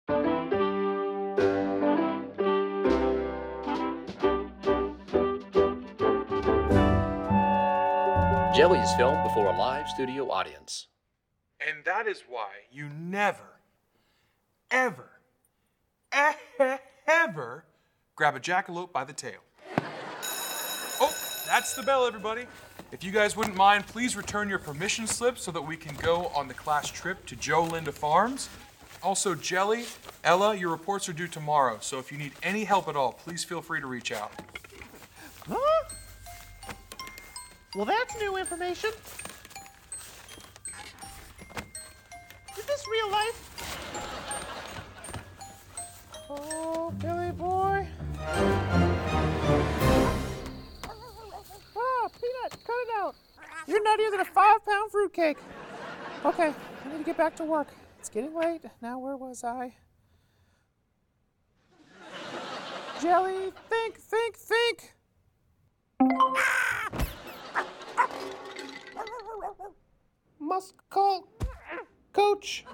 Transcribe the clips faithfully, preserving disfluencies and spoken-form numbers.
Jelly is filmed before a live studio audience. And that is why you never, ever, ever grab a jackalope by the tail. Oh, that's the bell, everybody. If you guys wouldn't mind, please return your permission slip so that we can go on the class trip to Joe Linda Farms. Also, Jelly, Ella, your reports are due tomorrow, so if you need any help at all, please feel free to reach out. Huh? Well, that's new information. Is this real life? Oh, Billy boy. Ah, Peanut, cut it out. You're nuttier than a five-pound fruitcake. Okay, I need to get back to work. It's getting late. Now, where was I? Jelly, think, think, think. Must call Coach.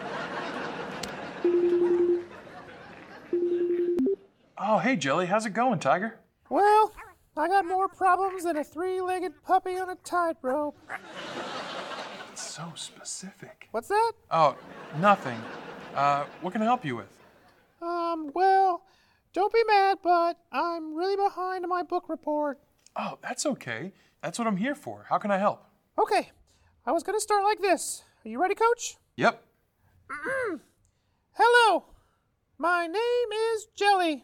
Oh, hey, Jelly. How's it going, Tiger? Well, I got more problems than a three-legged puppy on a tightrope. It's so specific. What's that? Oh, nothing. Uh, what can I help you with? Um, well, don't be mad, but I'm really behind on my book report. Oh, that's okay. That's what I'm here for. How can I help? Okay, I was going to start like this. Are you ready, Coach? Yep. Hello, my name is Jelly.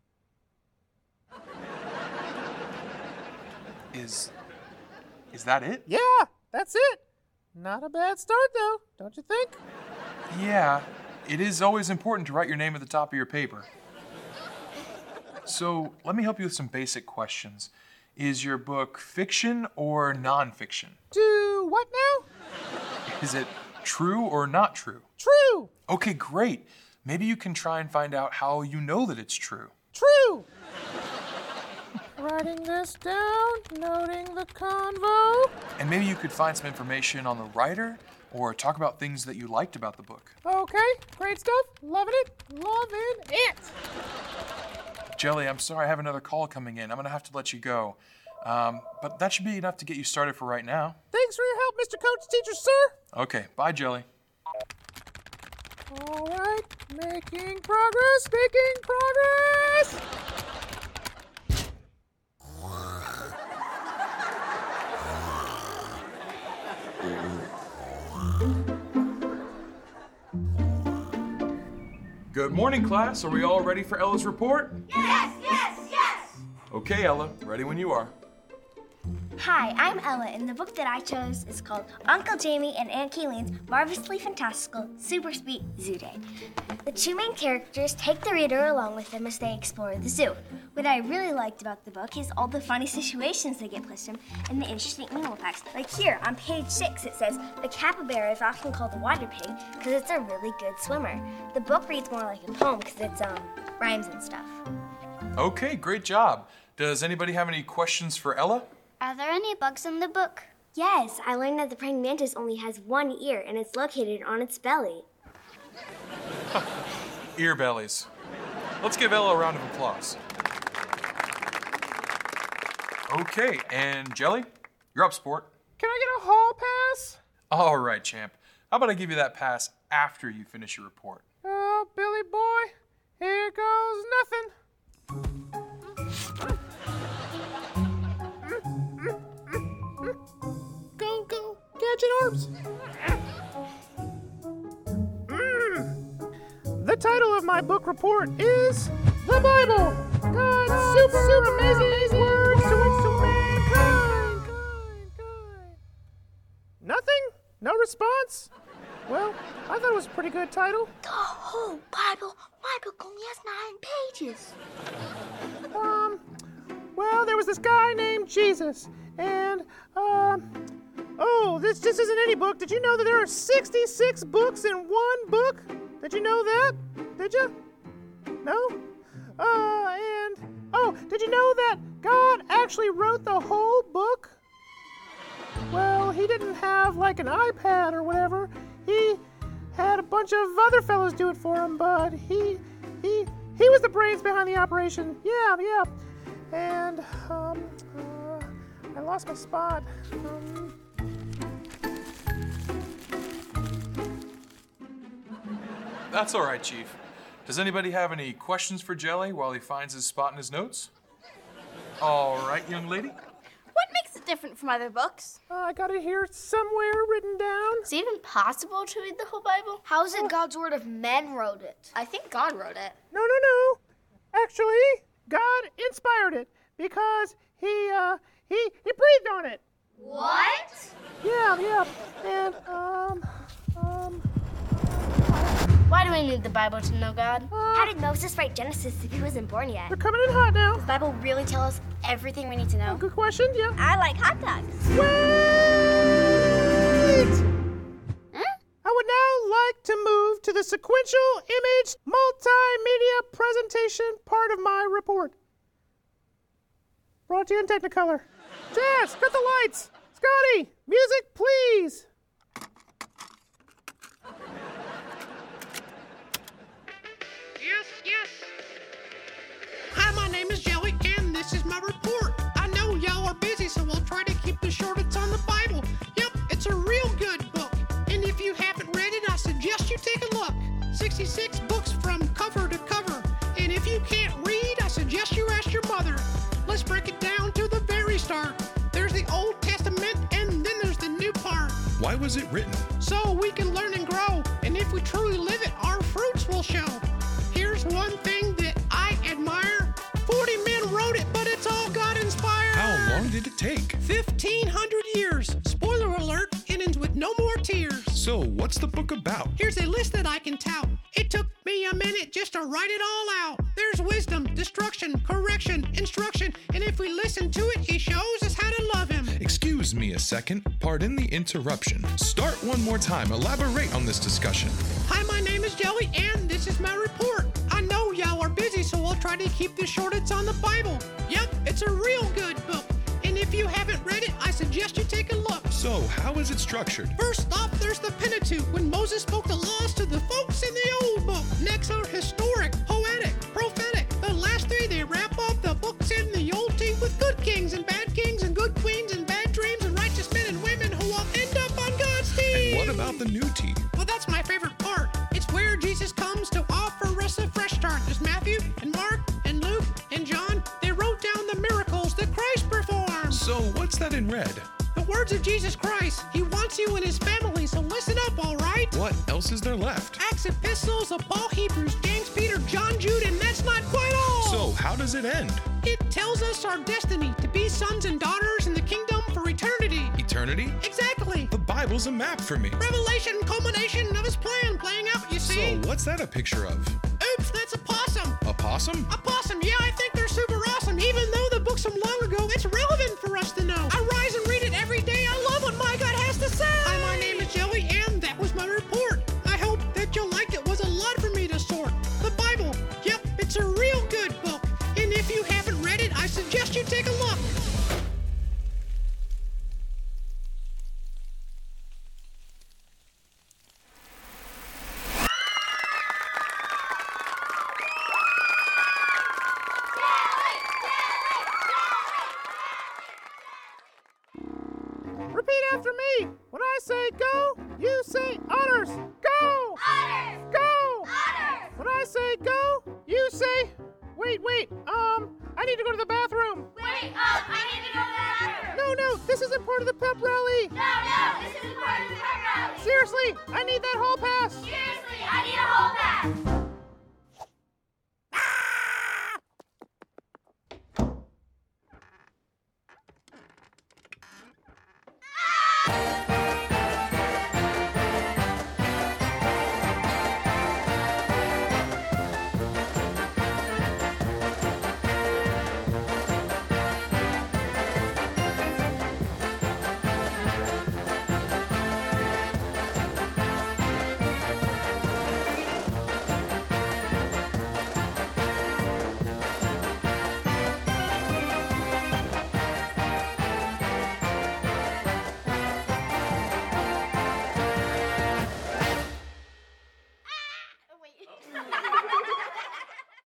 Is, is that it? Yeah, that's it. Not a bad start, though, don't you think? Yeah, it is always important to write your name at the top of your paper. So, let me help you with some basic questions. Is your book fiction or nonfiction? Do what now? Is it true or not true? True. Okay, great. Maybe you can try and find out how you know that it's true. True. Writing this down, noting the convo. And maybe you could find some information on the writer or talk about things that you liked about the book. Okay, great stuff. Loving it, loving it. Jelly, I'm sorry I have another call coming in. I'm going to have to let you go. Um, but that should be enough to get you started for right now. Thanks for your help, Mister Coach Teacher, sir. Okay, bye, Jelly. All right, making progress, making progress. Good morning, class. Are we all ready for Ella's report? Yes, yes, yes! Okay, Ella. Ready when you are. Hi, I'm Ella, and the book that I chose is called Uncle Jamie and Aunt Kayleen's Marvelously Fantastical Super Sweet Zoo Day. The two main characters take the reader along with them as they explore the zoo. What I really liked about the book is all the funny situations they get placed in and the interesting animal facts. Like here, on page six, it says, the capybara is often called the water pig because it's a really good swimmer. The book reads more like a poem because it's, um, rhymes and stuff. Okay, great job. Does anybody have any questions for Ella? Are there any bugs in the book? Yes, I learned that the praying mantis only has one ear and it's located on its belly. Ear bellies. Let's give Ella a round of applause. Okay, and Jelly, you're up, sport. Can I get a hall pass? All right, champ. How about I give you that pass after you finish your report? Oh, Billy boy, here goes nothing. Go, go, gadget arms. Mm. The title of my book report is The Bible, God's super, super amazing, amazing words to which to mankind. Kind, kind. Nothing? No response? Well, I thought it was a pretty good title. The whole Bible? My book only has nine pages. Um, well, there was this guy named Jesus, and, um, oh, this just isn't any book. Did you know that there are sixty-six books in one book? Did you know that? Did you? No? Uh, and, oh, did you know that God actually wrote the whole book? Well, he didn't have, like, an iPad or whatever. He had a bunch of other fellows do it for him, but he, he, he was the brains behind the operation. Yeah, yeah. And, um, uh, I lost my spot. Um... That's all right, Chief. Does anybody have any questions for Jelly while he finds his spot in his notes? All right, young lady. What makes it different from other books? Uh, I got it here somewhere written down. Is it even possible to read the whole Bible? How is it God's word if men wrote it? I think God wrote it. No, no, no. Actually, God inspired it because he, uh, he, he breathed on it. What? Yeah, yeah. And, um, um... Why do we need the Bible to know God? Uh, How did Moses write Genesis if he wasn't born yet? They're coming in hot now. Does the Bible really tell us everything we need to know? Good question, yeah. I like hot dogs. Wait! Huh? I would now like to move to the sequential image multimedia presentation part of my report. Brought to you in Technicolor. Jazz, cut the lights. Scotty, music, please. Yes, yes. Hi, my name is Jelly, and this is my report. I know y'all are busy, so we'll try to keep this short. It's on the Bible. Yep, it's a real good book. And if you haven't read it, I suggest you take a look. sixty-six books from cover to cover. And if you can't read, I suggest you ask your mother. Let's break it down to the very start. There's the Old Testament, and then there's the new part. Why was it written? So we can learn and grow. And if we truly live it, our fruits will show. Here's one thing that I admire. forty men wrote it, but it's all God-inspired. How long did it take? fifteen hundred years. Spoiler alert, it ends with no more tears. So, what's the book about? Here's a list that I can tout. It took me a minute just to write it all out. There's wisdom, destruction, correction, instruction, and if we listen to it, he shows us how to love him. Excuse me a second. Pardon the interruption. Start one more time. Elaborate on this discussion. Hi, my name is Jelly, and this is my report. I know y'all are busy, so I'll try to keep this short. It's on the Bible. Yep, it's a real good book. And if you haven't read it, I suggest you take a look. So, how is it structured? First off, there's the Pentateuch, when Moses spoke the laws to the folks in the old book. Next are historic, poetic, prophetic. The last three, they wrap up the books in the old team with good kings and bad kings and good queens and bad dreams and righteous men and women who all end up on God's team. And what about the new team? Well, that's my favorite part. It's where Jesus comes to offer us a fresh start. There's Matthew and Mark and Luke and John. They wrote down the miracles that Christ performed. So, what's that in red? The words of Jesus Christ. He wants you and his family, so listen up, all right? What else is there left? Acts, epistles of Paul, Hebrews, James, Peter, John, Jude, and that's not quite all. So, how does it end? It tells us our destiny to be sons and daughters in the kingdom for eternity. Eternity? Exactly. The Bible's a map for me. Revelation, culmination of his plan playing out, you see. So, what's that a picture of? Oops, that's a possum. A possum? A possum, yeah, I think they're super awesome. Even though the book's from long ago, it's relevant for us to know. I rise and read it every day. I love what my God has to say. Hi, my name is Jelly, and that was my report. I hope that you liked it. It was a lot for me to sort. The Bible, yep, it's a real good book. And if you haven't read it, I suggest you take a look. Repeat after me. When I say go, you say honors. Go! Honors! Go! Honors! When I say go, you say... Wait, wait. Um, I need to go to the bathroom. Wait up! I need to go to the bathroom! No, no, this isn't part of the pep rally. No, no! This isn't part of the pep rally! Seriously, I need that hall pass. Seriously, I need a whole pass!